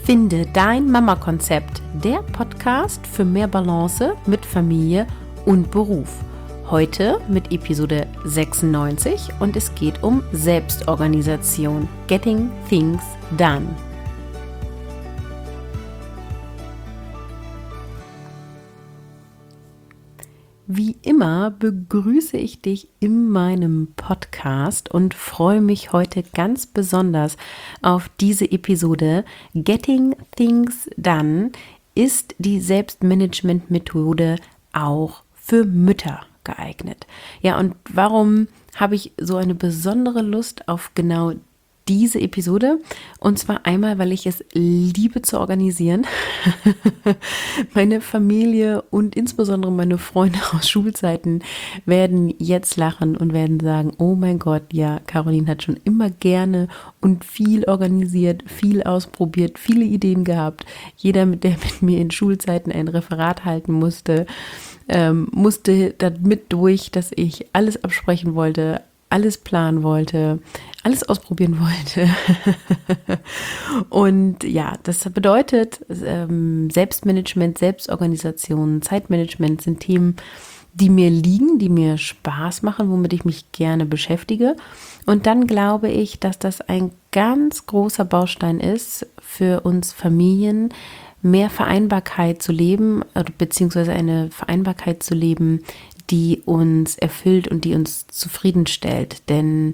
Finde dein Mama-Konzept, der Podcast für mehr Balance mit Familie und Beruf. Heute mit Episode 96 und es geht um Selbstorganisation, Getting Things Done. Wie immer begrüße ich dich in meinem Podcast und freue mich heute ganz besonders auf diese Episode. Getting Things Done ist die Selbstmanagement-Methode auch für Mütter geeignet. Ja, und warum habe ich so eine besondere Lust auf genau diese Episode? Und zwar einmal, weil ich es liebe zu organisieren. Meine Familie und insbesondere meine Freunde aus Schulzeiten werden jetzt lachen und werden sagen, oh mein Gott, ja, Caroline hat schon immer gerne und viel organisiert, viel ausprobiert, viele Ideen gehabt. Jeder, der mit mir in Schulzeiten ein Referat halten musste damit durch, dass ich alles absprechen wollte, alles planen wollte, alles ausprobieren wollte. Und ja, das bedeutet, Selbstmanagement, Selbstorganisation, Zeitmanagement sind Themen, die mir liegen, die mir Spaß machen, womit ich mich gerne beschäftige. Und dann glaube ich, dass das ein ganz großer Baustein ist für uns Familien, mehr Vereinbarkeit zu leben, beziehungsweise eine Vereinbarkeit zu leben, die uns erfüllt und die uns zufriedenstellt. Denn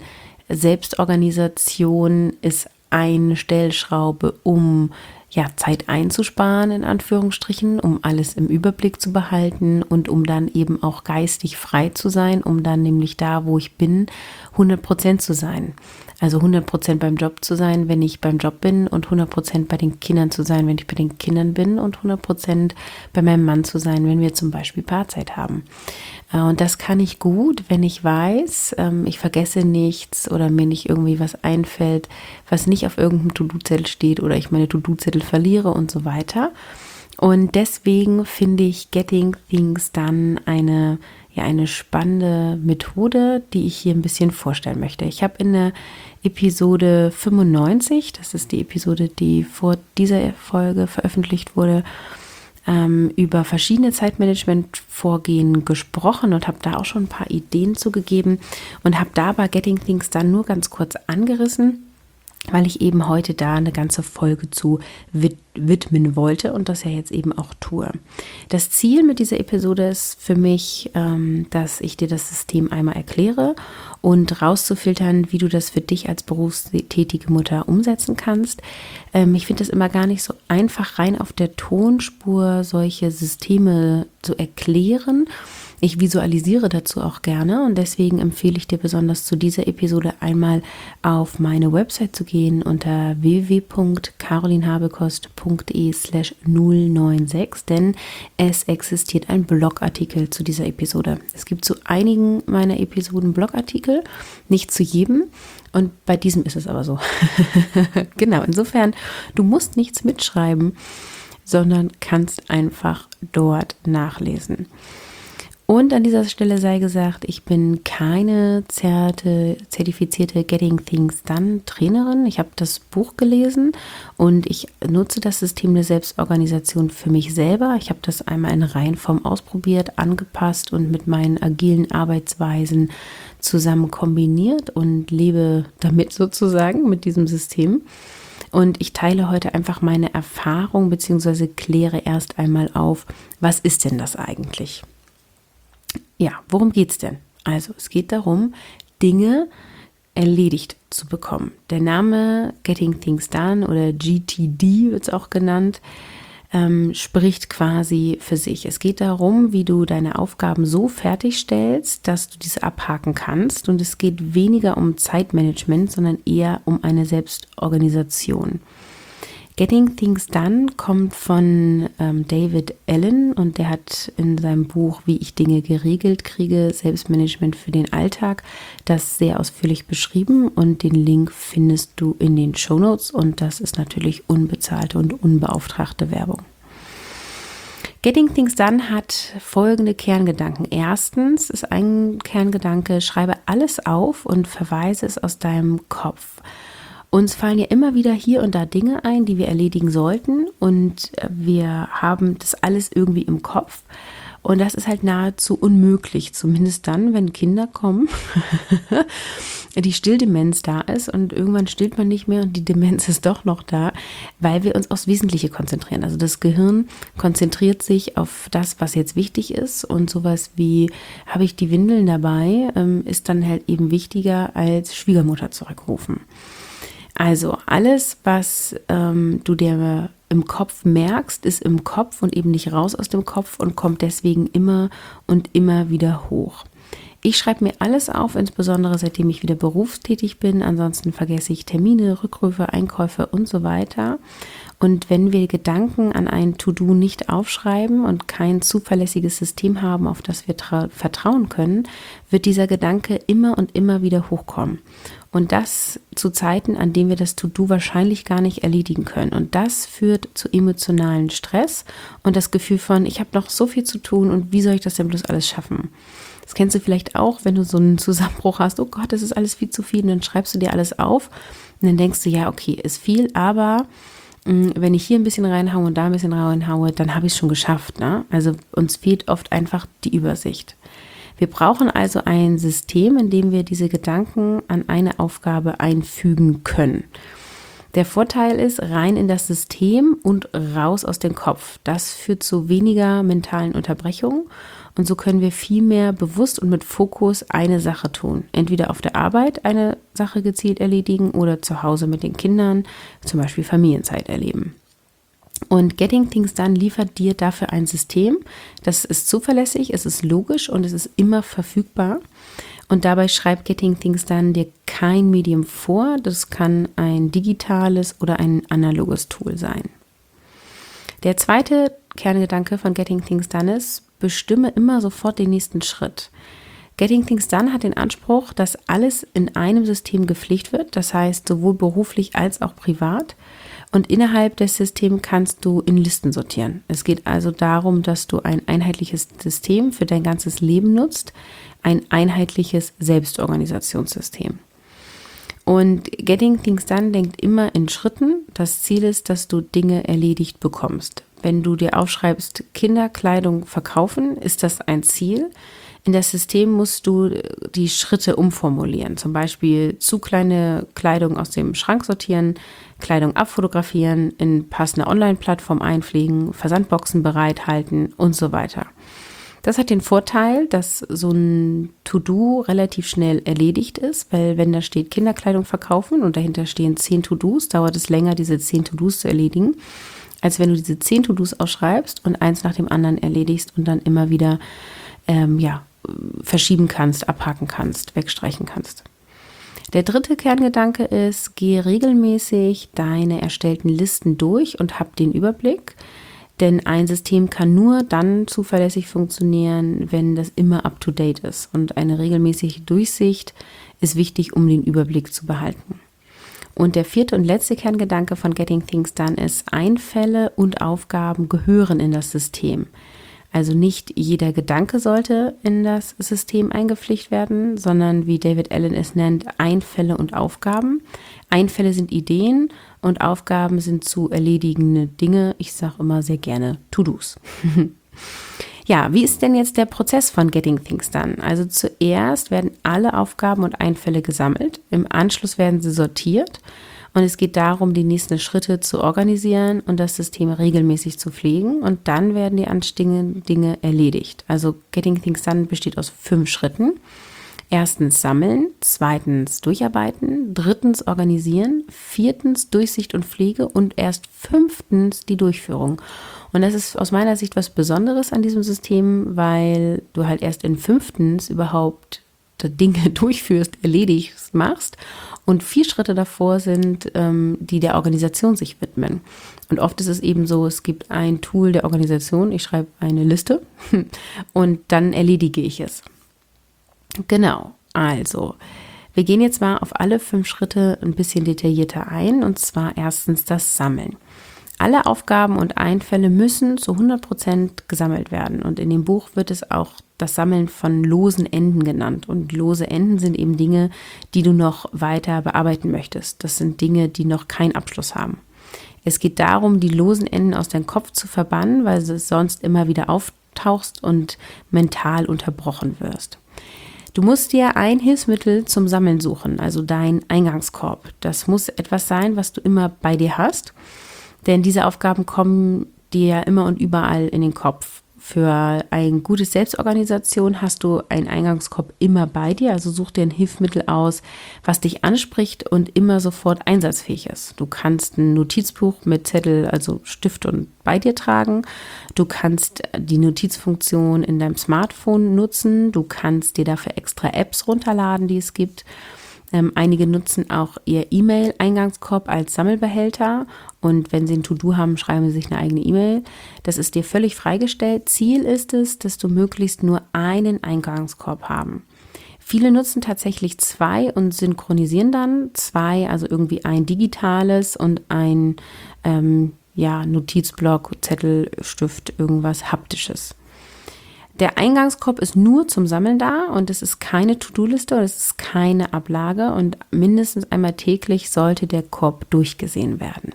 Selbstorganisation ist eine Stellschraube, um Zeit einzusparen, in Anführungsstrichen, um alles im Überblick zu behalten und um dann eben auch geistig frei zu sein, um dann nämlich da, wo ich bin, 100% zu sein. Also 100% beim Job zu sein, wenn ich beim Job bin und 100% bei den Kindern zu sein, wenn ich bei den Kindern bin und 100% bei meinem Mann zu sein, wenn wir zum Beispiel Paarzeit haben. Und das kann ich gut, wenn ich weiß, ich vergesse nichts oder mir nicht irgendwie was einfällt, was nicht auf irgendeinem To-Do-Zettel steht oder ich meine To-Do-Zettel verliere und so weiter. Und deswegen finde ich Getting Things Done eine spannende Methode, die ich hier ein bisschen vorstellen möchte. Ich habe in der Episode 95, das ist die Episode, die vor dieser Folge veröffentlicht wurde, über verschiedene Zeitmanagement-Vorgehen gesprochen und habe da auch schon ein paar Ideen zugegeben und habe dabei Getting Things Done nur ganz kurz angerissen, weil ich eben heute da eine ganze Folge zu widmen wollte und das ja jetzt eben auch tue. Das Ziel mit dieser Episode ist für mich, dass ich dir das System einmal erkläre und rauszufiltern, wie du das für dich als berufstätige Mutter umsetzen kannst. Ich finde es immer gar nicht so einfach, rein auf der Tonspur solche Systeme zu erklären. Ich visualisiere dazu auch gerne und deswegen empfehle ich dir besonders zu dieser Episode einmal auf meine Website zu gehen unter www.carolinhabekost.de/096, denn es existiert ein Blogartikel zu dieser Episode. Es gibt zu einigen meiner Episoden Blogartikel, nicht zu jedem. Und bei diesem ist es aber so. Genau, insofern, du musst nichts mitschreiben, sondern kannst einfach dort nachlesen. Und an dieser Stelle sei gesagt, ich bin keine zertifizierte Getting Things Done Trainerin. Ich habe das Buch gelesen und ich nutze das System der Selbstorganisation für mich selber. Ich habe das einmal in Reihenform ausprobiert, angepasst und mit meinen agilen Arbeitsweisen zusammen kombiniert und lebe damit sozusagen mit diesem System. Und ich teile heute einfach meine Erfahrung bzw. kläre erst einmal auf, was ist denn das eigentlich? Ja, worum geht's denn? Also es geht darum, Dinge erledigt zu bekommen. Der Name Getting Things Done oder GTD wird es auch genannt, spricht quasi für sich. Es geht darum, wie du deine Aufgaben so fertigstellst, dass du diese abhaken kannst. Und es geht weniger um Zeitmanagement, sondern eher um eine Selbstorganisation. Getting Things Done kommt von David Allen und der hat in seinem Buch Wie ich Dinge geregelt kriege, Selbstmanagement für den Alltag, das sehr ausführlich beschrieben und den Link findest du in den Shownotes und das ist natürlich unbezahlte und unbeauftragte Werbung. Getting Things Done hat folgende Kerngedanken. Erstens ist ein Kerngedanke, schreibe alles auf und verweise es aus deinem Kopf. Uns fallen ja immer wieder hier und da Dinge ein, die wir erledigen sollten, und wir haben das alles irgendwie im Kopf. Und das ist halt nahezu unmöglich, zumindest dann, wenn Kinder kommen, die Stilldemenz da ist und irgendwann stillt man nicht mehr und die Demenz ist doch noch da, weil wir uns aufs Wesentliche konzentrieren. Also das Gehirn konzentriert sich auf das, was jetzt wichtig ist, und sowas wie, habe ich die Windeln dabei, ist dann halt eben wichtiger als Schwiegermutter zurückrufen. Also alles, was du dir im Kopf merkst, ist im Kopf und eben nicht raus aus dem Kopf und kommt deswegen immer und immer wieder hoch. Ich schreibe mir alles auf, insbesondere seitdem ich wieder berufstätig bin. Ansonsten vergesse ich Termine, Rückrufe, Einkäufe und so weiter. Und wenn wir Gedanken an ein To-Do nicht aufschreiben und kein zuverlässiges System haben, auf das wir vertrauen können, wird dieser Gedanke immer und immer wieder hochkommen. Und das zu Zeiten, an denen wir das To-Do wahrscheinlich gar nicht erledigen können. Und das führt zu emotionalen Stress und das Gefühl von, ich habe noch so viel zu tun und wie soll ich das denn bloß alles schaffen? Das kennst du vielleicht auch, wenn du so einen Zusammenbruch hast, oh Gott, das ist alles viel zu viel, und dann schreibst du dir alles auf und dann denkst du, ja, okay, ist viel, aber wenn ich hier ein bisschen reinhaue und da ein bisschen reinhaue, dann habe ich es schon geschafft, ne? Also uns fehlt oft einfach die Übersicht. Wir brauchen also ein System, in dem wir diese Gedanken an eine Aufgabe einfügen können. Der Vorteil ist, rein in das System und raus aus dem Kopf. Das führt zu weniger mentalen Unterbrechungen, und so können wir viel mehr bewusst und mit Fokus eine Sache tun. Entweder auf der Arbeit eine Sache gezielt erledigen oder zu Hause mit den Kindern, zum Beispiel Familienzeit erleben. Und Getting Things Done liefert dir dafür ein System, das ist zuverlässig, es ist logisch und es ist immer verfügbar. Und dabei schreibt Getting Things Done dir kein Medium vor. Das kann ein digitales oder ein analoges Tool sein. Der zweite Kerngedanke von Getting Things Done ist, bestimme immer sofort den nächsten Schritt. Getting Things Done hat den Anspruch, dass alles in einem System gepflegt wird, das heißt sowohl beruflich als auch privat. Und innerhalb des Systems kannst du in Listen sortieren. Es geht also darum, dass du ein einheitliches System für dein ganzes Leben nutzt, ein einheitliches Selbstorganisationssystem. Und Getting Things Done denkt immer in Schritten. Das Ziel ist, dass du Dinge erledigt bekommst. Wenn du dir aufschreibst, Kinderkleidung verkaufen, ist das ein Ziel. In das System musst du die Schritte umformulieren. Zum Beispiel zu kleine Kleidung aus dem Schrank sortieren, Kleidung abfotografieren, in passende Online-Plattform einpflegen, Versandboxen bereithalten und so weiter. Das hat den Vorteil, dass so ein To-Do relativ schnell erledigt ist, weil wenn da steht Kinderkleidung verkaufen und dahinter stehen 10 To-Dos, dauert es länger, diese 10 To-Dos zu erledigen, als wenn du diese 10 To-Dos ausschreibst und eins nach dem anderen erledigst und dann immer wieder verschieben kannst, abhaken kannst, wegstreichen kannst. Der dritte Kerngedanke ist, gehe regelmäßig deine erstellten Listen durch und hab den Überblick. Denn ein System kann nur dann zuverlässig funktionieren, wenn das immer up-to-date ist. Und eine regelmäßige Durchsicht ist wichtig, um den Überblick zu behalten. Und der vierte und letzte Kerngedanke von Getting Things Done ist, Einfälle und Aufgaben gehören in das System. Also nicht jeder Gedanke sollte in das System eingepflegt werden, sondern wie David Allen es nennt, Einfälle und Aufgaben. Einfälle sind Ideen und Aufgaben sind zu erledigende Dinge. Ich sage immer sehr gerne To-Dos. Ja, wie ist denn jetzt der Prozess von Getting Things Done? Also zuerst werden alle Aufgaben und Einfälle gesammelt, im Anschluss werden sie sortiert. Und es geht darum, die nächsten Schritte zu organisieren und das System regelmäßig zu pflegen. Und dann werden die anstehenden Dinge erledigt. Also Getting Things Done besteht aus 5 Schritten. Erstens sammeln, zweitens durcharbeiten, drittens organisieren, viertens Durchsicht und Pflege und erst 5. die Durchführung. Und das ist aus meiner Sicht was Besonderes an diesem System, weil du halt erst in 5. überhaupt Dinge durchführst, erledigst, machst. Und 4 Schritte davor sind, die der Organisation sich widmen. Und oft ist es eben so, es gibt ein Tool der Organisation, ich schreibe eine Liste und dann erledige ich es. Genau, also wir gehen jetzt mal auf alle 5 Schritte ein bisschen detaillierter ein, und zwar erstens das Sammeln. Alle Aufgaben und Einfälle müssen zu 100% gesammelt werden, und in dem Buch wird es auch das Sammeln von losen Enden genannt. Und lose Enden sind eben Dinge, die du noch weiter bearbeiten möchtest. Das sind Dinge, die noch keinen Abschluss haben. Es geht darum, die losen Enden aus deinem Kopf zu verbannen, weil du sonst immer wieder auftauchst und mental unterbrochen wirst. Du musst dir ein Hilfsmittel zum Sammeln suchen, also dein Eingangskorb. Das muss etwas sein, was du immer bei dir hast, denn diese Aufgaben kommen dir immer und überall in den Kopf. Für eine gute Selbstorganisation hast du einen Eingangskorb immer bei dir, also such dir ein Hilfsmittel aus, was dich anspricht und immer sofort einsatzfähig ist. Du kannst ein Notizbuch mit Zettel, also Stift und bei dir tragen. Du kannst die Notizfunktion in deinem Smartphone nutzen. Du kannst dir dafür extra Apps runterladen, die es gibt. Einige nutzen auch ihr E-Mail-Eingangskorb als Sammelbehälter und wenn sie ein To-Do haben, schreiben sie sich eine eigene E-Mail. Das ist dir völlig freigestellt. Ziel ist es, dass du möglichst nur einen Eingangskorb haben. Viele nutzen tatsächlich 2 und synchronisieren dann 2, also irgendwie ein digitales und ein Notizblock, Zettel, Stift, irgendwas Haptisches. Der Eingangskorb ist nur zum Sammeln da und es ist keine To-Do-Liste und es ist keine Ablage und mindestens einmal täglich sollte der Korb durchgesehen werden.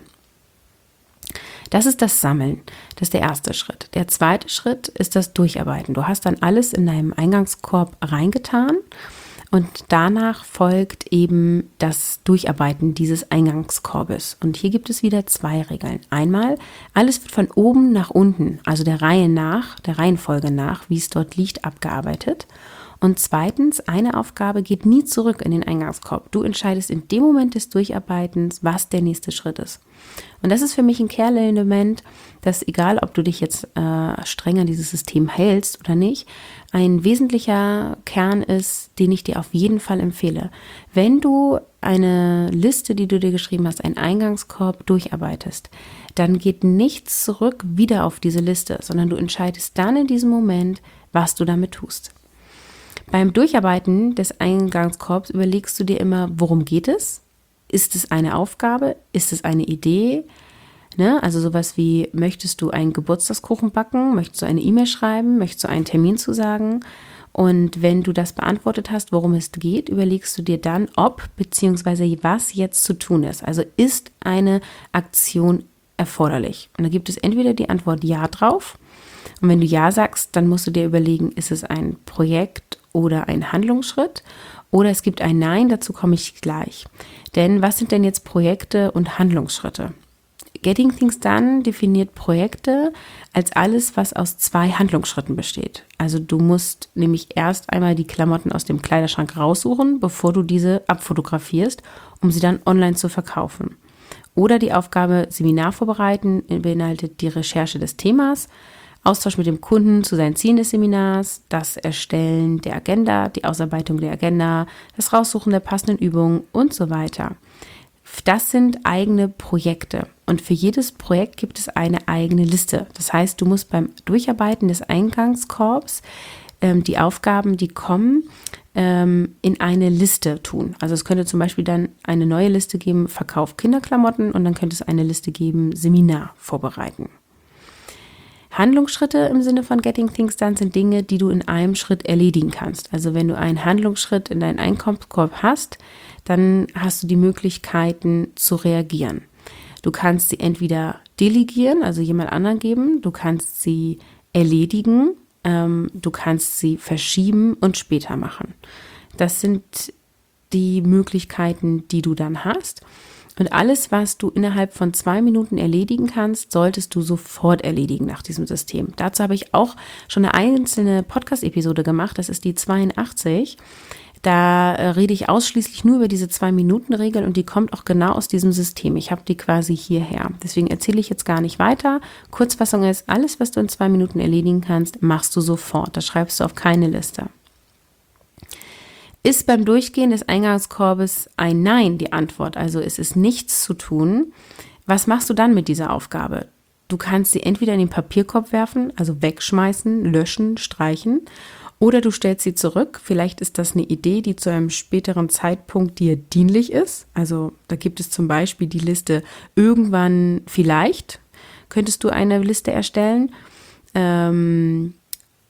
Das ist das Sammeln. Das ist der erste Schritt. Der zweite Schritt ist das Durcharbeiten. Du hast dann alles in deinem Eingangskorb reingetan und danach folgt eben das Durcharbeiten dieses Eingangskorbes. Und hier gibt es wieder 2 Regeln. Einmal, alles wird von oben nach unten, also der Reihenfolge nach, wie es dort liegt, abgearbeitet. Und zweitens, eine Aufgabe geht nie zurück in den Eingangskorb. Du entscheidest in dem Moment des Durcharbeitens, was der nächste Schritt ist. Und das ist für mich ein Kernelement, dass egal, ob du dich jetzt streng an dieses System hältst oder nicht, ein wesentlicher Kern ist, den ich dir auf jeden Fall empfehle. Wenn du eine Liste, die du dir geschrieben hast, einen Eingangskorb durcharbeitest, dann geht nichts zurück wieder auf diese Liste, sondern du entscheidest dann in diesem Moment, was du damit tust. Beim Durcharbeiten des Eingangskorbs überlegst du dir immer, worum geht es? Ist es eine Aufgabe? Ist es eine Idee? Ne? Also sowas wie, möchtest du einen Geburtstagskuchen backen? Möchtest du eine E-Mail schreiben? Möchtest du einen Termin zusagen? Und wenn du das beantwortet hast, worum es geht, überlegst du dir dann, ob bzw. was jetzt zu tun ist. Also ist eine Aktion erforderlich? Und da gibt es entweder die Antwort Ja drauf. Und wenn du Ja sagst, dann musst du dir überlegen, ist es ein Projekt oder ein Handlungsschritt? Oder es gibt ein Nein, dazu komme ich gleich. Denn was sind denn jetzt Projekte und Handlungsschritte? Getting Things Done definiert Projekte als alles, was aus 2 Handlungsschritten besteht. Also du musst nämlich erst einmal die Klamotten aus dem Kleiderschrank raussuchen, bevor du diese abfotografierst, um sie dann online zu verkaufen. Oder die Aufgabe Seminar vorbereiten beinhaltet die Recherche des Themas, Austausch mit dem Kunden zu seinen Zielen des Seminars, das Erstellen der Agenda, die Ausarbeitung der Agenda, das Raussuchen der passenden Übungen und so weiter. Das sind eigene Projekte und für jedes Projekt gibt es eine eigene Liste. Das heißt, du musst beim Durcharbeiten des Eingangskorbs die Aufgaben, die kommen, in eine Liste tun. Also es könnte zum Beispiel dann eine neue Liste geben, Verkauf Kinderklamotten und dann könnte es eine Liste geben, Seminar vorbereiten. Handlungsschritte im Sinne von Getting Things Done sind Dinge, die du in einem Schritt erledigen kannst. Also wenn du einen Handlungsschritt in deinen Einkaufskorb hast, dann hast du die Möglichkeiten zu reagieren. Du kannst sie entweder delegieren, also jemand anderen geben, du kannst sie erledigen, du kannst sie verschieben und später machen. Das sind die Möglichkeiten, die du dann hast. Und alles, was du innerhalb von 2 Minuten erledigen kannst, solltest du sofort erledigen nach diesem System. Dazu habe ich auch schon eine einzelne Podcast-Episode gemacht, das ist die 82. Da rede ich ausschließlich nur über diese 2-Minuten-Regel und die kommt auch genau aus diesem System. Ich habe die quasi hierher. Deswegen erzähle ich jetzt gar nicht weiter. Kurzfassung ist, alles, was du in 2 Minuten erledigen kannst, machst du sofort. Das schreibst du auf keine Liste. Ist beim Durchgehen des Eingangskorbes ein Nein die Antwort, also es ist nichts zu tun, was machst du dann mit dieser Aufgabe? Du kannst sie entweder in den Papierkorb werfen, also wegschmeißen, löschen, streichen, oder du stellst sie zurück. Vielleicht ist das eine Idee, die zu einem späteren Zeitpunkt dir dienlich ist. Also da gibt es zum Beispiel die Liste irgendwann vielleicht, könntest du eine Liste erstellen.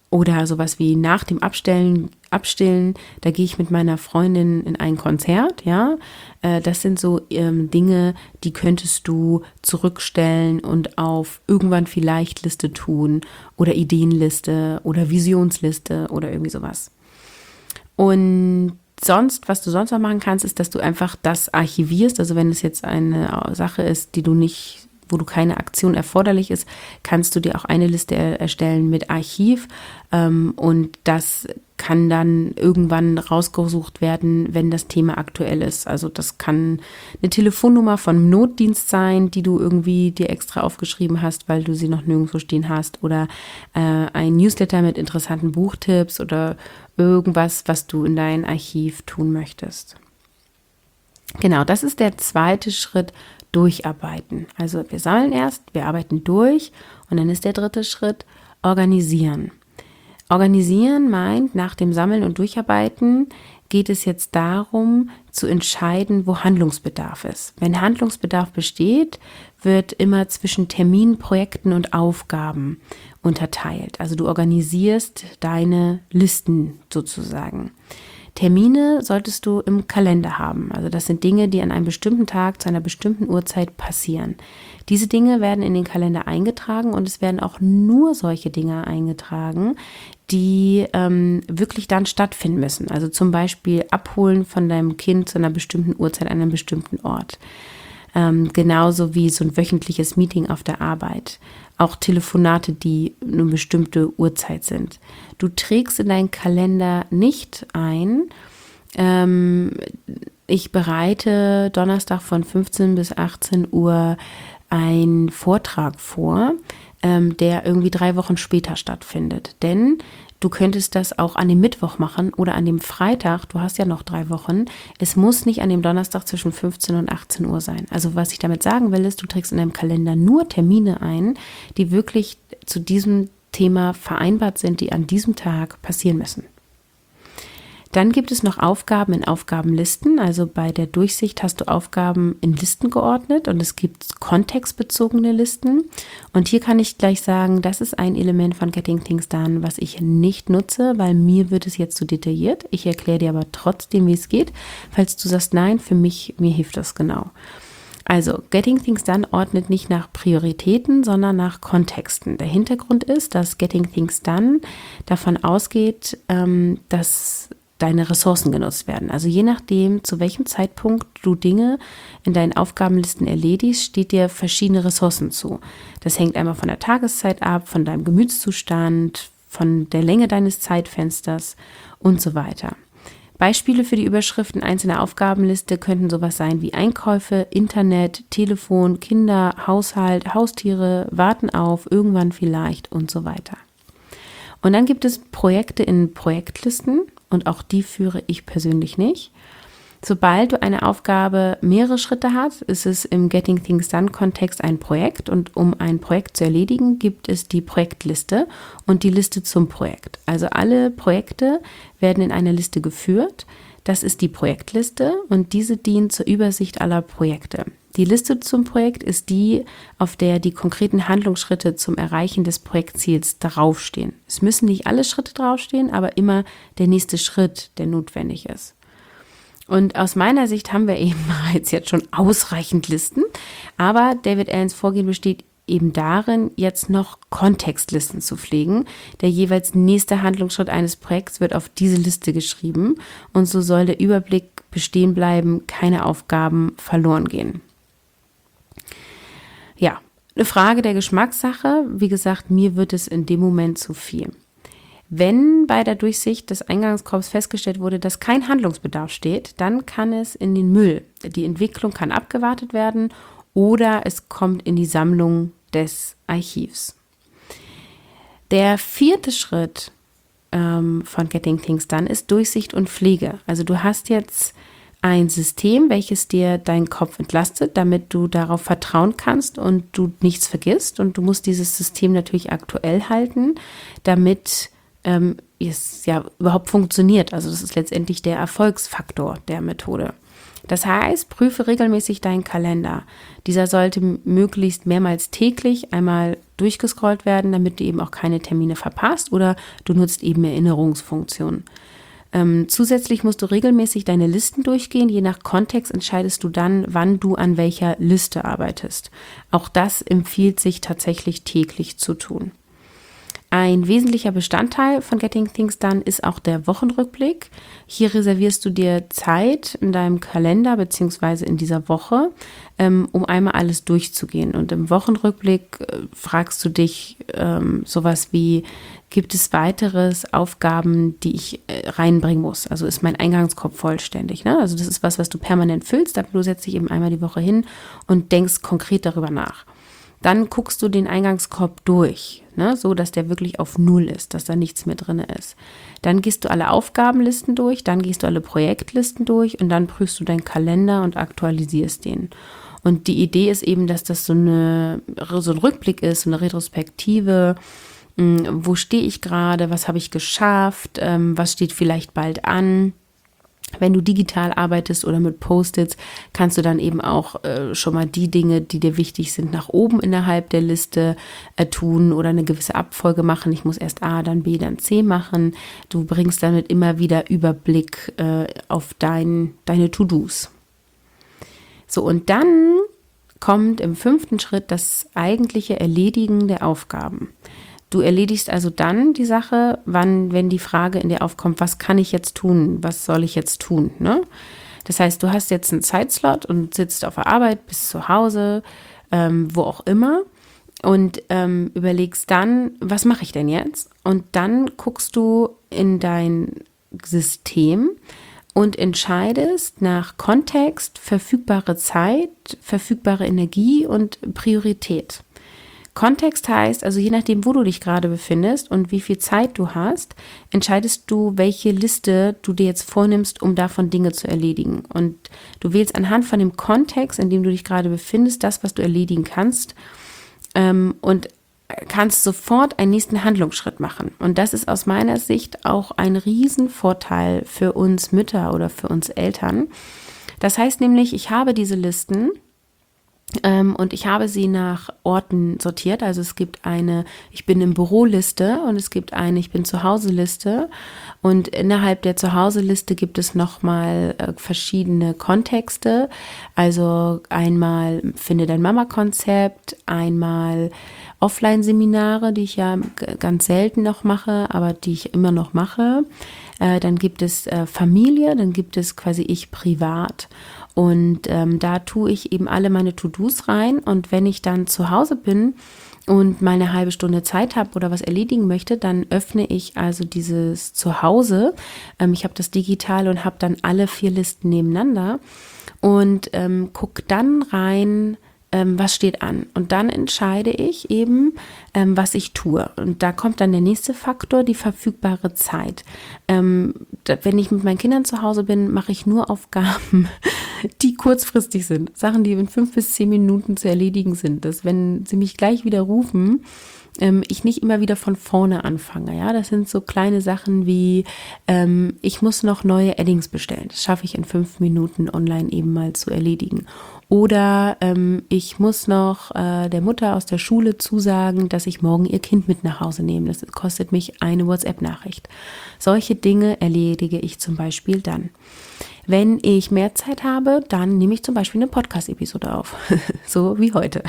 Oder sowas wie nach dem Abstillen, da gehe ich mit meiner Freundin in ein Konzert, ja. Das sind so Dinge, die könntest du zurückstellen und auf irgendwann vielleicht Liste tun oder Ideenliste oder Visionsliste oder irgendwie sowas. Und sonst, was du sonst noch machen kannst, ist, dass du einfach das archivierst. Also wenn es jetzt eine Sache ist, die du nicht, wo du keine Aktion erforderlich ist, kannst du dir auch eine Liste erstellen mit Archiv und das kann dann irgendwann rausgesucht werden, wenn das Thema aktuell ist. Also das kann eine Telefonnummer von Notdienst sein, die du irgendwie dir extra aufgeschrieben hast, weil du sie noch nirgendwo stehen hast, oder ein Newsletter mit interessanten Buchtipps oder irgendwas, was du in dein Archiv tun möchtest. Genau, das ist der zweite Schritt, durcharbeiten. Also wir sammeln erst, wir arbeiten durch und dann ist der dritte Schritt organisieren. Organisieren meint, nach dem Sammeln und Durcharbeiten geht es jetzt darum, zu entscheiden, wo Handlungsbedarf ist. Wenn Handlungsbedarf besteht, wird immer zwischen Terminen, Projekten und Aufgaben unterteilt. Also du organisierst deine Listen sozusagen. Termine solltest du im Kalender haben. Also das sind Dinge, die an einem bestimmten Tag zu einer bestimmten Uhrzeit passieren. Diese Dinge werden in den Kalender eingetragen und es werden auch nur solche Dinge eingetragen, die wirklich dann stattfinden müssen. Also zum Beispiel Abholen von deinem Kind zu einer bestimmten Uhrzeit an einem bestimmten Ort. Genauso wie so ein wöchentliches Meeting auf der Arbeit. Auch Telefonate, die eine bestimmte Uhrzeit sind. Du trägst in deinen Kalender nicht ein, ich bereite Donnerstag von 15 bis 18 Uhr einen Vortrag vor, der irgendwie 3 Wochen später stattfindet. Denn du könntest das auch an dem Mittwoch machen oder an dem Freitag. Du hast ja noch 3 Wochen. Es muss nicht an dem Donnerstag zwischen 15 und 18 Uhr sein. Also was ich damit sagen will, ist, du trägst in deinem Kalender nur Termine ein, die wirklich zu diesem Thema vereinbart sind, die an diesem Tag passieren müssen. Dann gibt es noch Aufgaben in Aufgabenlisten. Also bei der Durchsicht hast du Aufgaben in Listen geordnet und es gibt kontextbezogene Listen. Und hier kann ich gleich sagen, das ist ein Element von Getting Things Done, was ich nicht nutze, weil mir wird es jetzt zu detailliert. Ich erkläre dir aber trotzdem, wie es geht. Falls du sagst, nein, mir hilft das genau. Also Getting Things Done ordnet nicht nach Prioritäten, sondern nach Kontexten. Der Hintergrund ist, dass Getting Things Done davon ausgeht, dass deine Ressourcen genutzt werden. Also je nachdem, zu welchem Zeitpunkt du Dinge in deinen Aufgabenlisten erledigst, steht dir verschiedene Ressourcen zu. Das hängt einmal von der Tageszeit ab, von deinem Gemütszustand, von der Länge deines Zeitfensters und so weiter. Beispiele für die Überschriften einzelner Aufgabenliste könnten sowas sein wie Einkäufe, Internet, Telefon, Kinder, Haushalt, Haustiere, Warten auf, irgendwann vielleicht und so weiter. Und dann gibt es Projekte in Projektlisten und auch die führe ich persönlich nicht. Sobald du eine Aufgabe mehrere Schritte hast, ist es im Getting Things Done Kontext ein Projekt und um ein Projekt zu erledigen, gibt es die Projektliste und die Liste zum Projekt. Also alle Projekte werden in einer Liste geführt. Das ist die Projektliste und diese dient zur Übersicht aller Projekte. Die Liste zum Projekt ist die, auf der die konkreten Handlungsschritte zum Erreichen des Projektziels draufstehen. Es müssen nicht alle Schritte draufstehen, aber immer der nächste Schritt, der notwendig ist. Und aus meiner Sicht haben wir eben bereits jetzt schon ausreichend Listen, aber David Allens Vorgehen besteht eben darin, jetzt noch Kontextlisten zu pflegen. Der jeweils nächste Handlungsschritt eines Projekts wird auf diese Liste geschrieben und so soll der Überblick bestehen bleiben, keine Aufgaben verloren gehen. Ja, eine Frage der Geschmackssache. Wie gesagt, mir wird es in dem Moment zu viel. Wenn bei der Durchsicht des Eingangskorbs festgestellt wurde, dass kein Handlungsbedarf steht, dann kann es in den Müll. Die Entwicklung kann abgewartet werden oder es kommt in die Sammlung des Archivs. Der 4. Schritt von Getting Things Done ist Durchsicht und Pflege. Also du hast jetzt ein System, welches dir deinen Kopf entlastet, damit du darauf vertrauen kannst und du nichts vergisst. Und du musst dieses System natürlich aktuell halten, damit es ja überhaupt funktioniert. Also das ist letztendlich der Erfolgsfaktor der Methode. Das heißt, prüfe regelmäßig deinen Kalender. Dieser sollte möglichst mehrmals täglich einmal durchgescrollt werden, damit du eben auch keine Termine verpasst, oder du nutzt eben Erinnerungsfunktionen. Zusätzlich musst du regelmäßig deine Listen durchgehen. Je nach Kontext entscheidest du dann, wann du an welcher Liste arbeitest. Auch das empfiehlt sich tatsächlich täglich zu tun. Ein wesentlicher Bestandteil von Getting Things Done ist auch der Wochenrückblick. Hier reservierst du dir Zeit in deinem Kalender bzw. in dieser Woche, um einmal alles durchzugehen. Und im Wochenrückblick fragst du dich sowas wie: Gibt es weiteres Aufgaben, die ich reinbringen muss? Also ist mein Eingangskorb vollständig? Ne? Also das ist was du permanent füllst, aber du setzt dich eben einmal die Woche hin und denkst konkret darüber nach. Dann guckst du den Eingangskorb durch, ne, so dass der wirklich auf Null ist, dass da nichts mehr drin ist. Dann gehst du alle Aufgabenlisten durch, dann gehst du alle Projektlisten durch und dann prüfst du deinen Kalender und aktualisierst den. Und die Idee ist eben, dass das so ein Rückblick ist, so eine Retrospektive. Wo stehe ich gerade? Was habe ich geschafft? Was steht vielleicht bald an? Wenn du digital arbeitest oder mit Post-its, kannst du dann eben auch schon mal die Dinge, die dir wichtig sind, nach oben innerhalb der Liste tun oder eine gewisse Abfolge machen. Ich muss erst A, dann B, dann C machen. Du bringst damit immer wieder Überblick auf deine To-Dos. So, und dann kommt im 5. Schritt das eigentliche Erledigen der Aufgaben. Du erledigst also dann die Sache, wenn die Frage in dir aufkommt: Was kann ich jetzt tun? Was soll ich jetzt tun? Ne? Das heißt, du hast jetzt einen Zeitslot und sitzt auf der Arbeit, bist zu Hause, wo auch immer, und überlegst dann: Was mache ich denn jetzt? Und dann guckst du in dein System und entscheidest nach Kontext, verfügbare Zeit, verfügbare Energie und Priorität. Kontext heißt also, je nachdem, wo du dich gerade befindest und wie viel Zeit du hast, entscheidest du, welche Liste du dir jetzt vornimmst, um davon Dinge zu erledigen. Und du wählst anhand von dem Kontext, in dem du dich gerade befindest, das, was du erledigen kannst, und kannst sofort einen nächsten Handlungsschritt machen. Und das ist aus meiner Sicht auch ein Riesenvorteil für uns Mütter oder für uns Eltern. Das heißt nämlich, ich habe diese Listen und ich habe sie nach Orten sortiert. Also es gibt eine Ich bin im Büro-Liste und es gibt eine Ich bin zu Hause-Liste. Und innerhalb der Zuhause-Liste gibt es nochmal verschiedene Kontexte. Also einmal Finde dein Mama-Konzept, einmal Offline-Seminare, die ich ja ganz selten noch mache, aber die ich immer noch mache. Dann gibt es Familie, dann gibt es quasi ich privat. Und da tue ich eben alle meine To-Dos rein. Und wenn ich dann zu Hause bin und mal eine halbe Stunde Zeit habe oder was erledigen möchte, dann öffne ich also dieses Zuhause. Ich habe das digital und habe dann alle 4 Listen nebeneinander und gucke dann rein, was steht an. Und dann entscheide ich eben, was ich tue. Und da kommt dann der nächste Faktor, die verfügbare Zeit. Wenn ich mit meinen Kindern zu Hause bin, mache ich nur Aufgaben, die kurzfristig sind. Sachen, die in 5 bis 10 Minuten zu erledigen sind. Dass, wenn sie mich gleich wieder rufen, ich nicht immer wieder von vorne anfange. Ja, das sind so kleine Sachen wie, ich muss noch neue Addings bestellen. Das schaffe ich in 5 Minuten online eben mal zu erledigen. Oder ich muss noch der Mutter aus der Schule zusagen, dass ich morgen ihr Kind mit nach Hause nehme. Das kostet mich eine WhatsApp-Nachricht. Solche Dinge erledige ich zum Beispiel dann. Wenn ich mehr Zeit habe, dann nehme ich zum Beispiel eine Podcast-Episode auf, so wie heute.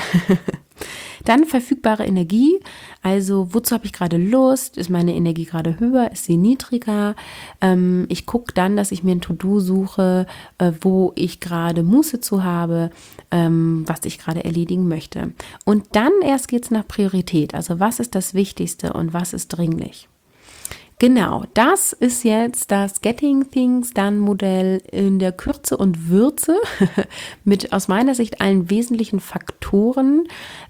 Dann verfügbare Energie, also wozu habe ich gerade Lust? Ist meine Energie gerade höher? Ist sie niedriger? Ich gucke dann, dass ich mir ein To-Do suche, wo ich gerade Muße zu habe, was ich gerade erledigen möchte. Und dann erst geht es nach Priorität, also was ist das Wichtigste und was ist dringlich. Genau, das ist jetzt das Getting Things Done Modell in der Kürze und Würze mit aus meiner Sicht allen wesentlichen Faktoren.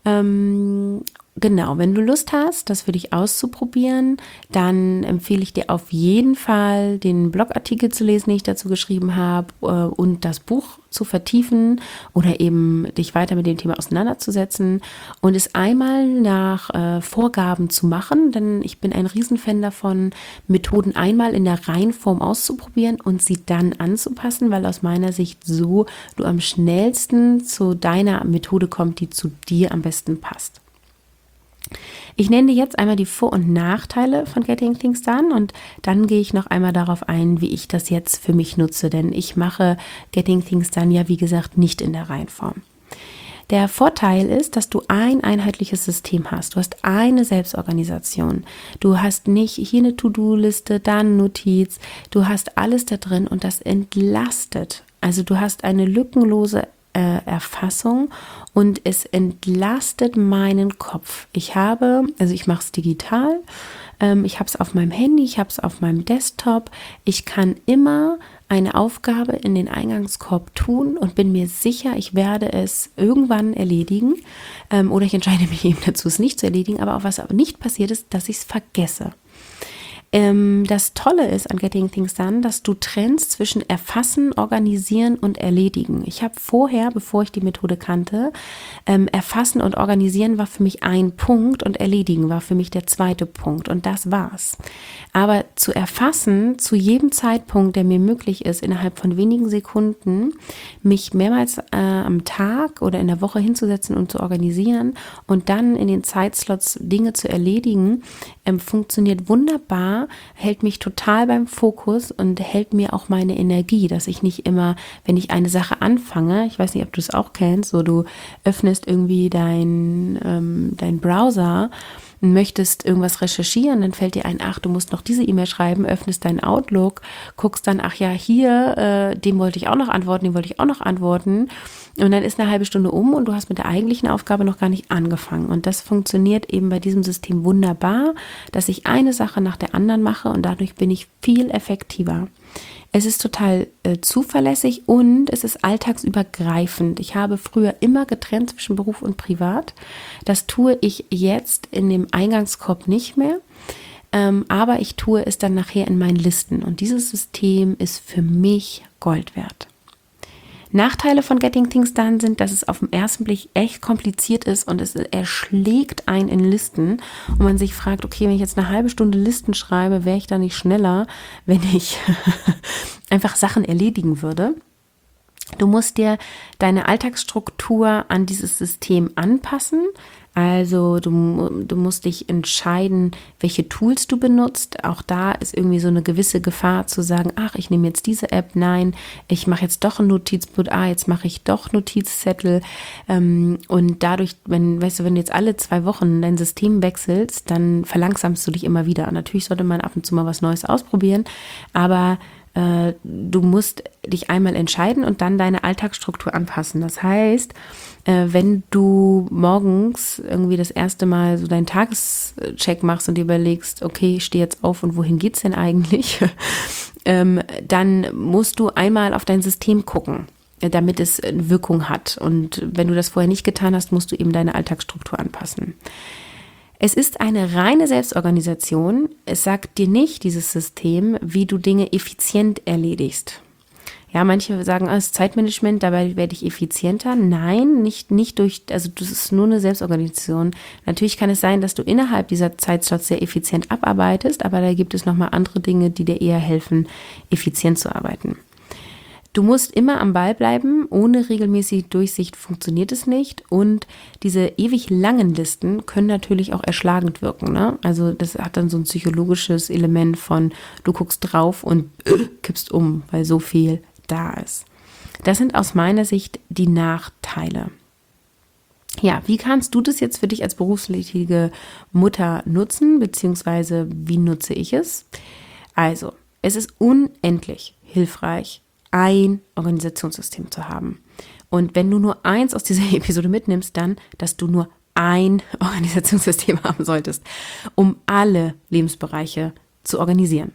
Genau, wenn du Lust hast, das für dich auszuprobieren, dann empfehle ich dir auf jeden Fall, den Blogartikel zu lesen, den ich dazu geschrieben habe, und das Buch zu vertiefen oder eben dich weiter mit dem Thema auseinanderzusetzen und es einmal nach Vorgaben zu machen, denn ich bin ein Riesenfan davon, Methoden einmal in der Reihenform auszuprobieren und sie dann anzupassen, weil aus meiner Sicht so du am schnellsten zu deiner Methode kommst, die zu dir am besten passt. Ich nenne dir jetzt einmal die Vor- und Nachteile von Getting Things Done und dann gehe ich noch einmal darauf ein, wie ich das jetzt für mich nutze, denn ich mache Getting Things Done ja, wie gesagt, nicht in der Reihenform. Der Vorteil ist, dass du ein einheitliches System hast. Du hast eine Selbstorganisation. Du hast nicht hier eine To-Do-Liste, da eine Notiz. Du hast alles da drin und das entlastet. Also du hast eine lückenlose Erfassung und es entlastet meinen Kopf. Ich mache es digital, ich habe es auf meinem Handy, ich habe es auf meinem Desktop. Ich kann immer eine Aufgabe in den Eingangskorb tun und bin mir sicher, ich werde es irgendwann erledigen oder ich entscheide mich eben dazu, es nicht zu erledigen, aber auch was aber nicht passiert ist, dass ich es vergesse. Das Tolle ist an Getting Things Done, dass du trennst zwischen Erfassen, Organisieren und Erledigen. Ich habe vorher, bevor ich die Methode kannte, Erfassen und Organisieren war für mich ein Punkt und Erledigen war für mich der zweite Punkt und das war's. Aber zu erfassen, zu jedem Zeitpunkt, der mir möglich ist, innerhalb von wenigen Sekunden, mich mehrmals am Tag oder in der Woche hinzusetzen und zu organisieren und dann in den Zeitslots Dinge zu erledigen, funktioniert wunderbar, hält mich total beim Fokus und hält mir auch meine Energie, dass ich nicht immer, wenn ich eine Sache anfange, ich weiß nicht, ob du es auch kennst, so du öffnest irgendwie dein Browser und möchtest irgendwas recherchieren, dann fällt dir ein, ach, du musst noch diese E-Mail schreiben, öffnest deinen Outlook, guckst dann, ach ja, hier, dem wollte ich auch noch antworten und dann ist eine halbe Stunde um und du hast mit der eigentlichen Aufgabe noch gar nicht angefangen und das funktioniert eben bei diesem System wunderbar, dass ich eine Sache nach der anderen mache und dadurch bin ich viel effektiver. Es ist total zuverlässig und es ist alltagsübergreifend. Ich habe früher immer getrennt zwischen Beruf und Privat. Das tue ich jetzt in dem Eingangskorb nicht mehr, aber ich tue es dann nachher in meinen Listen. Und dieses System ist für mich Gold wert. Nachteile von Getting Things Done sind, dass es auf den ersten Blick echt kompliziert ist und es erschlägt einen in Listen und man sich fragt, okay, wenn ich jetzt eine halbe Stunde Listen schreibe, wäre ich da nicht schneller, wenn ich einfach Sachen erledigen würde. Du musst dir deine Alltagsstruktur an dieses System anpassen. Also du musst dich entscheiden, welche Tools du benutzt. Auch da ist irgendwie so eine gewisse Gefahr zu sagen, ach, ich nehme jetzt diese App, nein, ich mache jetzt doch ein Notizbuch, jetzt mache ich doch Notizzettel. Und dadurch, wenn du jetzt alle 2 Wochen dein System wechselst, dann verlangsamst du dich immer wieder. Natürlich sollte man ab und zu mal was Neues ausprobieren, aber du musst dich einmal entscheiden und dann deine Alltagsstruktur anpassen. Das heißt, wenn du morgens irgendwie das erste Mal so deinen Tagescheck machst und dir überlegst, okay, ich stehe jetzt auf und wohin geht's denn eigentlich, dann musst du einmal auf dein System gucken, damit es eine Wirkung hat. Und wenn du das vorher nicht getan hast, musst du eben deine Alltagsstruktur anpassen. Es ist eine reine Selbstorganisation. Es sagt dir nicht, dieses System, wie du Dinge effizient erledigst. Ja, manche sagen, es ist Zeitmanagement, dabei werde ich effizienter. Nein, nicht durch, also das ist nur eine Selbstorganisation. Natürlich kann es sein, dass du innerhalb dieser Zeitslots sehr effizient abarbeitest, aber da gibt es nochmal andere Dinge, die dir eher helfen, effizient zu arbeiten. Du musst immer am Ball bleiben, ohne regelmäßige Durchsicht funktioniert es nicht und diese ewig langen Listen können natürlich auch erschlagend wirken, ne? Also das hat dann so ein psychologisches Element von, du guckst drauf und kippst um, weil so viel da ist. Das sind aus meiner Sicht die Nachteile. Ja, wie kannst du das jetzt für dich als berufstätige Mutter nutzen, beziehungsweise wie nutze ich es? Also, es ist unendlich hilfreich, ein Organisationssystem zu haben. Und wenn du nur eins aus dieser Episode mitnimmst, dann, dass du nur ein Organisationssystem haben solltest, um alle Lebensbereiche zu organisieren.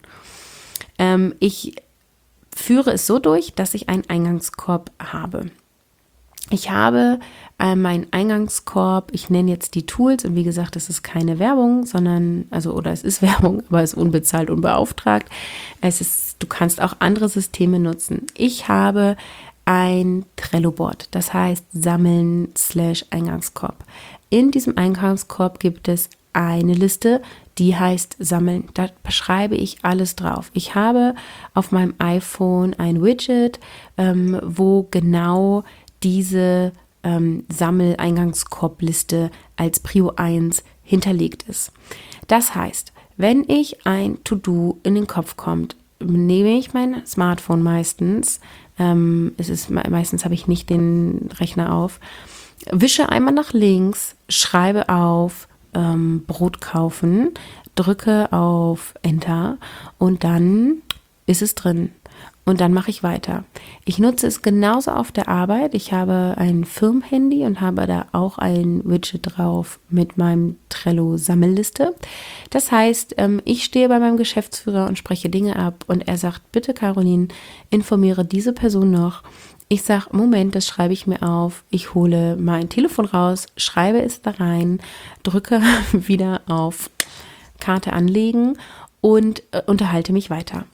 Ich führe es so durch, dass ich einen Eingangskorb habe. Ich habe meinen Eingangskorb, ich nenne jetzt die Tools und wie gesagt, es ist keine Werbung, sondern, oder es ist Werbung, aber es ist unbezahlt, unbeauftragt. Du kannst auch andere Systeme nutzen. Ich habe ein Trello-Board, das heißt Sammeln/Eingangskorb. In diesem Eingangskorb gibt es eine Liste, die heißt Sammeln. Da schreibe ich alles drauf. Ich habe auf meinem iPhone ein Widget, wo genau diese Sammel-Eingangskorbliste als Prio 1 hinterlegt ist. Das heißt, wenn ich ein To-Do in den Kopf kommt, nehme ich mein Smartphone meistens, meistens habe ich nicht den Rechner auf, wische einmal nach links, schreibe auf Brot kaufen, drücke auf Enter und dann ist es drin. Und dann mache ich weiter. Ich nutze es genauso auf der Arbeit. Ich habe ein Firmenhandy und habe da auch ein Widget drauf mit meinem Trello-Sammelliste. Das heißt, ich stehe bei meinem Geschäftsführer und spreche Dinge ab und er sagt, bitte Caroline, informiere diese Person noch. Ich sage, Moment, das schreibe ich mir auf. Ich hole mein Telefon raus, schreibe es da rein, drücke wieder auf Karte anlegen und unterhalte mich weiter.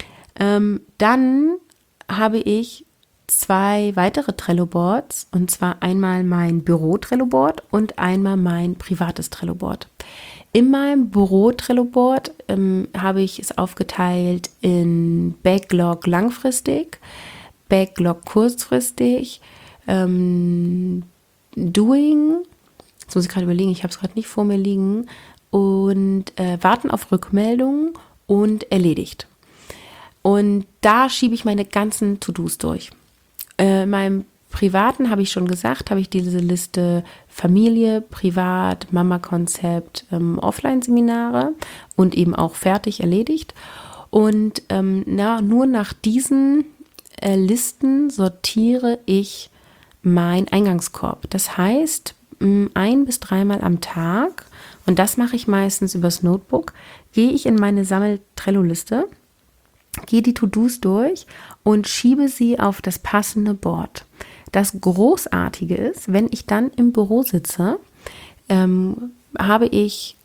Dann habe ich 2 weitere Trello-Boards und zwar einmal mein Büro-Trello-Board und einmal mein privates Trello-Board. In meinem Büro-Trello-Board habe ich es aufgeteilt in Backlog langfristig, Backlog kurzfristig, Doing, jetzt muss ich gerade überlegen, ich habe es gerade nicht vor mir liegen, und Warten auf Rückmeldungen und erledigt. Und da schiebe ich meine ganzen To-Dos durch. In meinem Privaten habe ich schon gesagt, habe ich diese Liste Familie, Privat, Mama-Konzept, Offline-Seminare und eben auch fertig erledigt. Und nur nach diesen Listen sortiere ich meinen Eingangskorb. Das heißt, 1 bis 3 Mal am Tag, und das mache ich meistens übers Notebook, gehe ich in meine Sammel-Trello-Liste, gehe die To-Dos durch und schiebe sie auf das passende Board. Das Großartige ist, wenn ich dann im Büro sitze, gehe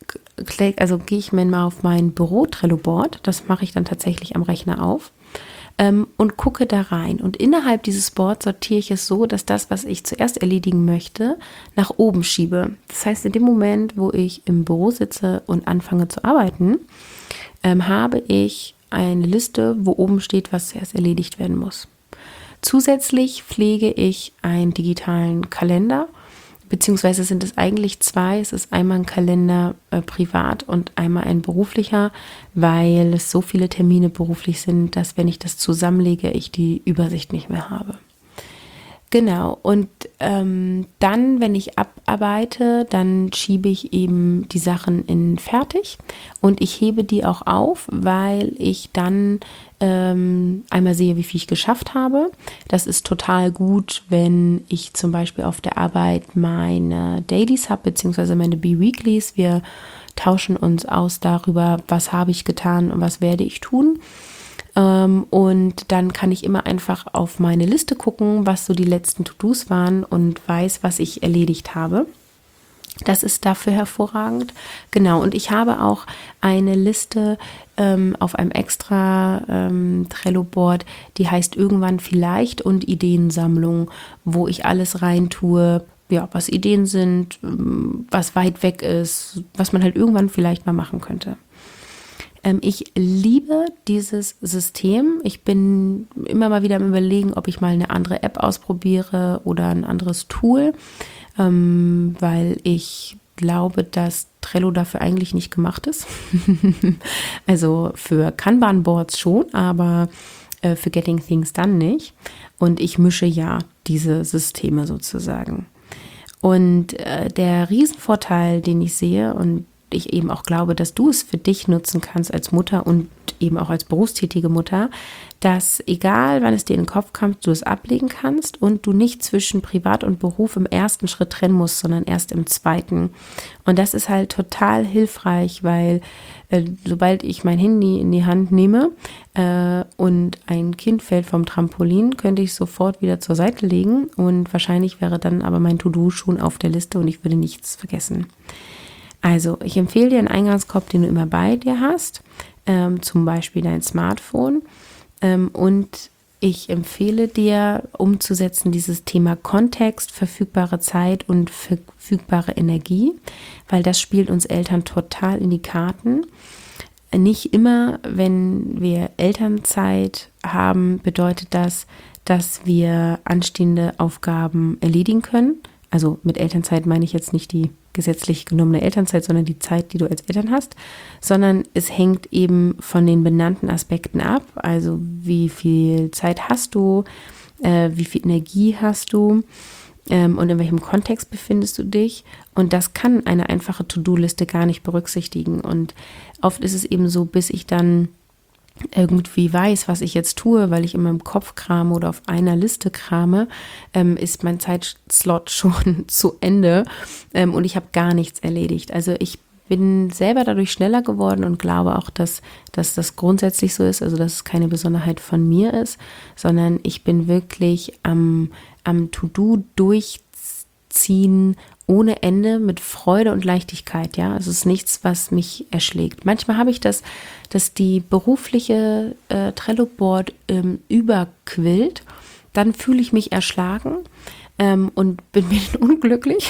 ich mir mal auf mein Büro-Trello-Board, das mache ich dann tatsächlich am Rechner auf, und gucke da rein. Und innerhalb dieses Boards sortiere ich es so, dass das, was ich zuerst erledigen möchte, nach oben schiebe. Das heißt, in dem Moment, wo ich im Büro sitze und anfange zu arbeiten, habe ich eine Liste, wo oben steht, was zuerst erledigt werden muss. Zusätzlich pflege ich einen digitalen Kalender, beziehungsweise sind es eigentlich 2. Es ist einmal ein Kalender privat und einmal ein beruflicher, weil es so viele Termine beruflich sind, dass wenn ich das zusammenlege, ich die Übersicht nicht mehr habe. Genau, und dann, wenn ich abarbeite, dann schiebe ich eben die Sachen in fertig und ich hebe die auch auf, weil ich dann einmal sehe, wie viel ich geschafft habe. Das ist total gut, wenn ich zum Beispiel auf der Arbeit meine Dailies habe, beziehungsweise meine B-Weeklies. Wir tauschen uns aus darüber, was habe ich getan und was werde ich tun. Und dann kann ich immer einfach auf meine Liste gucken, was so die letzten To-Dos waren und weiß, was ich erledigt habe. Das ist dafür hervorragend. Genau, und ich habe auch eine Liste auf einem extra Trello-Board, die heißt Irgendwann vielleicht und Ideensammlung, wo ich alles reintue, ja, was Ideen sind, was weit weg ist, was man halt irgendwann vielleicht mal machen könnte. Ich liebe dieses System. Ich bin immer mal wieder am Überlegen, ob ich mal eine andere App ausprobiere oder ein anderes Tool, weil ich glaube, dass Trello dafür eigentlich nicht gemacht ist. Also für Kanban-Boards schon, aber für Getting Things Done nicht. Und ich mische ja diese Systeme sozusagen. Und der Riesenvorteil, den ich sehe und ich eben auch glaube, dass du es für dich nutzen kannst als Mutter und eben auch als berufstätige Mutter, dass egal wann es dir in den Kopf kommt, du es ablegen kannst und du nicht zwischen Privat und Beruf im ersten Schritt trennen musst, sondern erst im zweiten. Und das ist halt total hilfreich, weil sobald ich mein Handy in die Hand nehme und ein Kind fällt vom Trampolin, könnte ich sofort wieder zur Seite legen und wahrscheinlich wäre dann aber mein To-Do schon auf der Liste und ich würde nichts vergessen. Also, ich empfehle dir einen Eingangskorb, den du immer bei dir hast, zum Beispiel dein Smartphone. Und ich empfehle dir, umzusetzen dieses Thema Kontext, verfügbare Zeit und verfügbare Energie, weil das spielt uns Eltern total in die Karten. Nicht immer, wenn wir Elternzeit haben, bedeutet das, dass wir anstehende Aufgaben erledigen können. Also mit Elternzeit meine ich jetzt nicht die gesetzlich genommene Elternzeit, sondern die Zeit, die du als Eltern hast, sondern es hängt eben von den benannten Aspekten ab. Also wie viel Zeit hast du, wie viel Energie hast du und in welchem Kontext befindest du dich. Und das kann eine einfache To-Do-Liste gar nicht berücksichtigen. Und oft ist es eben so, bis ich dann irgendwie weiß, was ich jetzt tue, weil ich in meinem Kopf krame oder auf einer Liste krame, ist mein Zeitslot schon zu Ende und ich habe gar nichts erledigt. Also ich bin selber dadurch schneller geworden und glaube auch, dass das grundsätzlich so ist, also dass es keine Besonderheit von mir ist, sondern ich bin wirklich am To-Do durchziehen ohne Ende, mit Freude und Leichtigkeit, ja. Also es ist nichts, was mich erschlägt. Manchmal habe ich das, dass die berufliche Trello-Board überquillt, dann fühle ich mich erschlagen und bin unglücklich.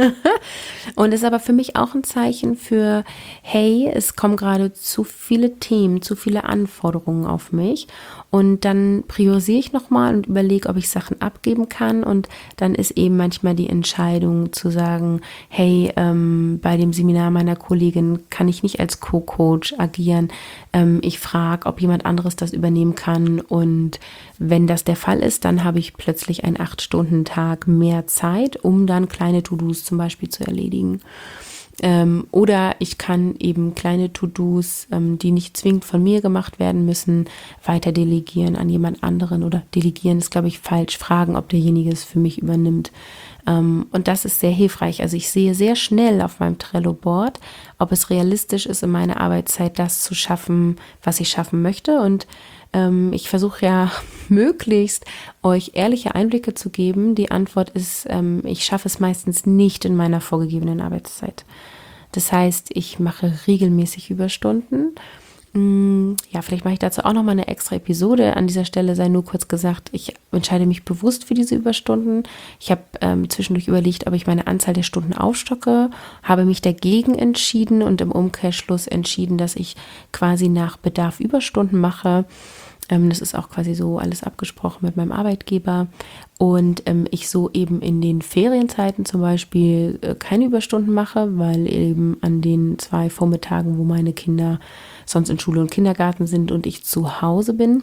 Und ist aber für mich auch ein Zeichen für, hey, es kommen gerade zu viele Themen, zu viele Anforderungen auf mich. Und dann priorisiere ich nochmal und überlege, ob ich Sachen abgeben kann. Und dann ist eben manchmal die Entscheidung zu sagen, hey, bei dem Seminar meiner Kollegin kann ich nicht als Co-Coach agieren. Ich frage, ob jemand anderes das übernehmen kann. Und wenn das der Fall ist, dann habe ich plötzlich einen 8-Stunden-Tag mehr Zeit, um dann kleine To-Dos zum Beispiel zu erledigen. Oder ich kann eben kleine To-Dos, die nicht zwingend von mir gemacht werden müssen, weiter delegieren an jemand anderen. Oder delegieren ist, glaube ich, falsch. Fragen, ob derjenige es für mich übernimmt. Und das ist sehr hilfreich. Also ich sehe sehr schnell auf meinem Trello-Board, ob es realistisch ist, in meiner Arbeitszeit das zu schaffen, was ich schaffen möchte. Und ich versuche ja möglichst euch ehrliche Einblicke zu geben. Die Antwort ist, ich schaffe es meistens nicht in meiner vorgegebenen Arbeitszeit. Das heißt, ich mache regelmäßig Überstunden. Ja, vielleicht mache ich dazu auch nochmal eine extra Episode. An dieser Stelle sei nur kurz gesagt, ich entscheide mich bewusst für diese Überstunden. Ich habe zwischendurch überlegt, ob ich meine Anzahl der Stunden aufstocke, habe mich dagegen entschieden und im Umkehrschluss entschieden, dass ich quasi nach Bedarf Überstunden mache. Das ist auch quasi so alles abgesprochen mit meinem Arbeitgeber. Und ich so eben in den Ferienzeiten zum Beispiel keine Überstunden mache, weil eben an den 2 Vormittagen, wo meine Kinder sonst in Schule und Kindergarten sind und ich zu Hause bin,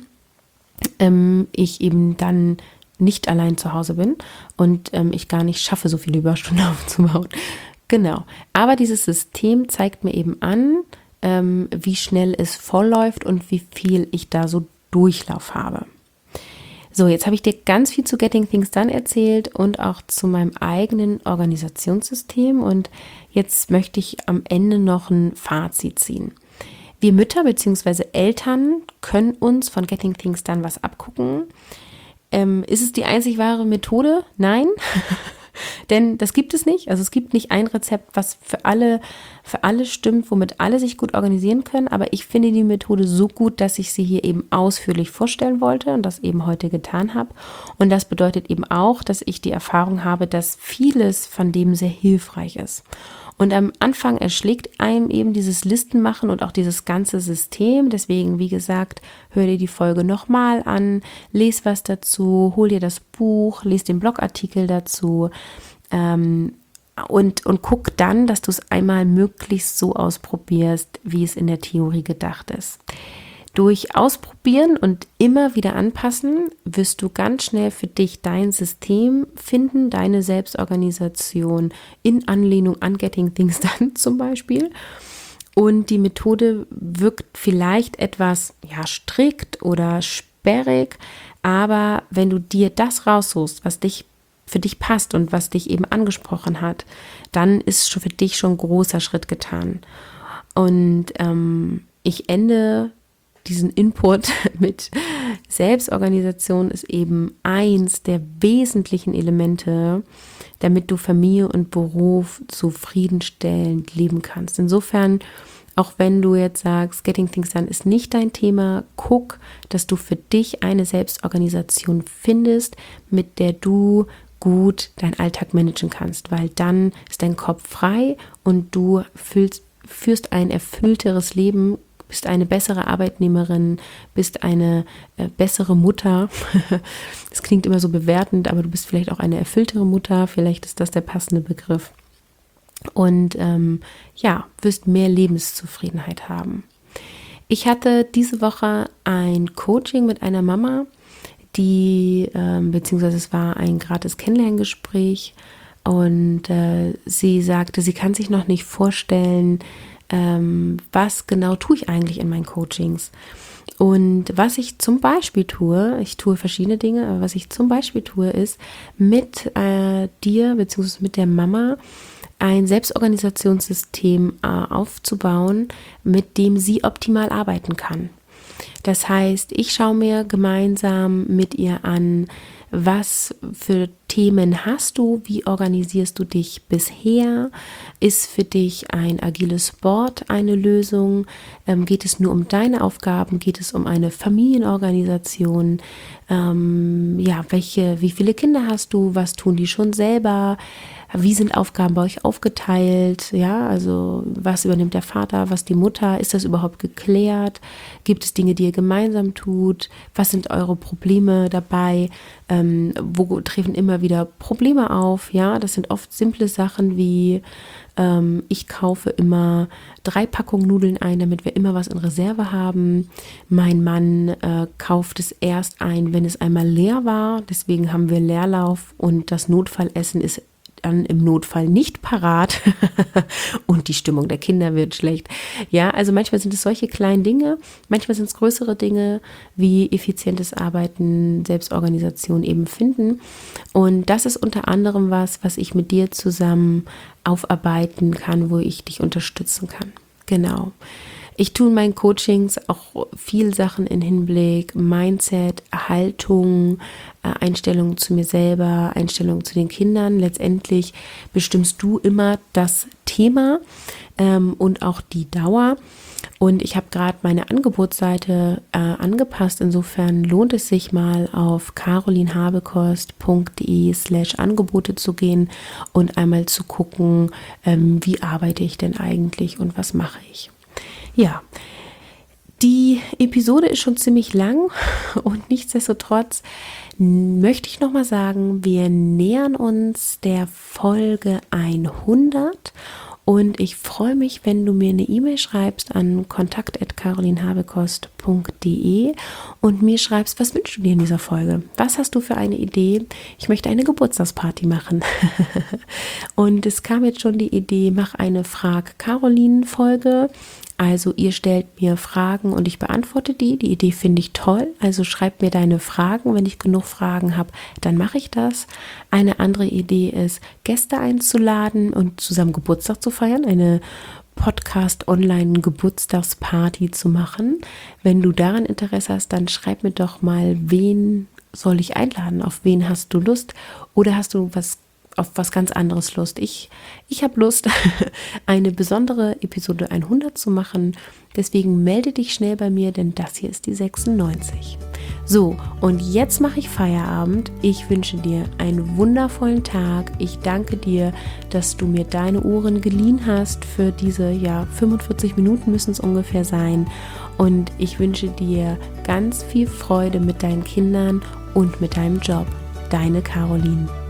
ich eben dann nicht allein zu Hause bin und ich gar nicht schaffe, so viele Überstunden aufzubauen. Genau. Aber dieses System zeigt mir eben an, wie schnell es vollläuft und wie viel ich da so Durchlauf habe. So, jetzt habe ich dir ganz viel zu Getting Things Done erzählt und auch zu meinem eigenen Organisationssystem und jetzt möchte ich am Ende noch ein Fazit ziehen. Wir Mütter bzw. Eltern können uns von Getting Things Done was abgucken. Ist es die einzig wahre Methode? Nein. Denn das gibt es nicht. Also es gibt nicht ein Rezept, was für alle stimmt, womit alle sich gut organisieren können. Aber ich finde die Methode so gut, dass ich sie hier eben ausführlich vorstellen wollte und das eben heute getan habe. Und das bedeutet eben auch, dass ich die Erfahrung habe, dass vieles von dem sehr hilfreich ist. Und am Anfang erschlägt einem eben dieses Listenmachen und auch dieses ganze System. Deswegen, wie gesagt, hör dir die Folge nochmal an, les was dazu, hol dir das Buch, les den Blogartikel dazu und guck dann, dass du es einmal möglichst so ausprobierst, wie es in der Theorie gedacht ist. Durch Ausprobieren und immer wieder anpassen wirst du ganz schnell für dich dein System finden, deine Selbstorganisation in Anlehnung an Getting Things Done zum Beispiel. Und die Methode wirkt vielleicht etwas strikt oder sperrig, aber wenn du dir das raussuchst, was für dich passt und was dich eben angesprochen hat, dann ist für dich schon ein großer Schritt getan. Und ich ende diesen Input mit Selbstorganisation ist eben eins der wesentlichen Elemente, damit du Familie und Beruf zufriedenstellend leben kannst. Insofern, auch wenn du jetzt sagst, Getting Things Done ist nicht dein Thema, guck, dass du für dich eine Selbstorganisation findest, mit der du gut deinen Alltag managen kannst, weil dann ist dein Kopf frei und du führst ein erfüllteres Leben, bist eine bessere Arbeitnehmerin, bist eine bessere Mutter. Das klingt immer so bewertend, aber du bist vielleicht auch eine erfülltere Mutter. Vielleicht ist das der passende Begriff. und wirst mehr Lebenszufriedenheit haben. Ich hatte diese Woche ein Coaching mit einer Mama, beziehungsweise es war ein gratis Kennenlerngespräch, und sie sagte, sie kann sich noch nicht vorstellen, was genau tue ich eigentlich in meinen Coachings. Und was ich zum Beispiel tue, ich tue verschiedene Dinge, aber was ich zum Beispiel tue, ist mit dir bzw. mit der Mama ein Selbstorganisationssystem aufzubauen, mit dem sie optimal arbeiten kann. Das heißt, ich schaue mir gemeinsam mit ihr an, was für Themen hast du, wie organisierst du dich bisher, ist für dich ein agiles Board eine Lösung, geht es nur um deine Aufgaben, geht es um eine Familienorganisation, wie viele Kinder hast du, was tun die schon selber, wie sind Aufgaben bei euch aufgeteilt, ja, also was übernimmt der Vater, was die Mutter, ist das überhaupt geklärt, gibt es Dinge, die ihr gemeinsam tut, was sind eure Probleme dabei, wo treten immer wieder Probleme auf, ja, das sind oft simple Sachen wie, ich kaufe immer 3 Packungen Nudeln ein, damit wir immer was in Reserve haben. Mein Mann kauft es erst ein, wenn es einmal leer war. Deswegen haben wir Leerlauf und das Notfallessen ist dann im Notfall nicht parat und die Stimmung der Kinder wird schlecht. Ja, also manchmal sind es solche kleinen Dinge, manchmal sind es größere Dinge wie effizientes Arbeiten, Selbstorganisation eben finden. Und das ist unter anderem was ich mit dir zusammen aufarbeiten kann, wo ich dich unterstützen kann. Genau. Ich tue in meinen Coachings auch viel Sachen in Hinblick Mindset, Haltung, Einstellung zu mir selber, Einstellung zu den Kindern. Letztendlich bestimmst du immer das Thema und auch die Dauer. Und ich habe gerade meine Angebotsseite angepasst. Insofern lohnt es sich mal auf carolinhabekost.de/Angebote zu gehen und einmal zu gucken, wie arbeite ich denn eigentlich und was mache ich. Ja, die Episode ist schon ziemlich lang und nichtsdestotrotz möchte ich nochmal sagen, wir nähern uns der Folge 100 und ich freue mich, wenn du mir eine E-Mail schreibst an kontakt@carolinhabekost.de und mir schreibst, was wünschst du dir in dieser Folge? Was hast du für eine Idee? Ich möchte eine Geburtstagsparty machen. Und es kam jetzt schon die Idee, mach eine Frag-Carolin-Folge. Also ihr stellt mir Fragen und ich beantworte die. Die Idee finde ich toll. Also schreibt mir deine Fragen. Wenn ich genug Fragen habe, dann mache ich das. Eine andere Idee ist, Gäste einzuladen und zusammen Geburtstag zu feiern. Eine Podcast-Online-Geburtstagsparty zu machen. Wenn du daran Interesse hast, dann schreib mir doch mal, wen soll ich einladen? Auf wen hast du Lust? Oder hast du auf was ganz anderes Lust. Ich habe Lust, eine besondere Episode 100 zu machen. Deswegen melde dich schnell bei mir, denn das hier ist die 96. So, und jetzt mache ich Feierabend. Ich wünsche dir einen wundervollen Tag. Ich danke dir, dass du mir deine Ohren geliehen hast für diese, 45 Minuten müssen es ungefähr sein. Und ich wünsche dir ganz viel Freude mit deinen Kindern und mit deinem Job. Deine Caroline.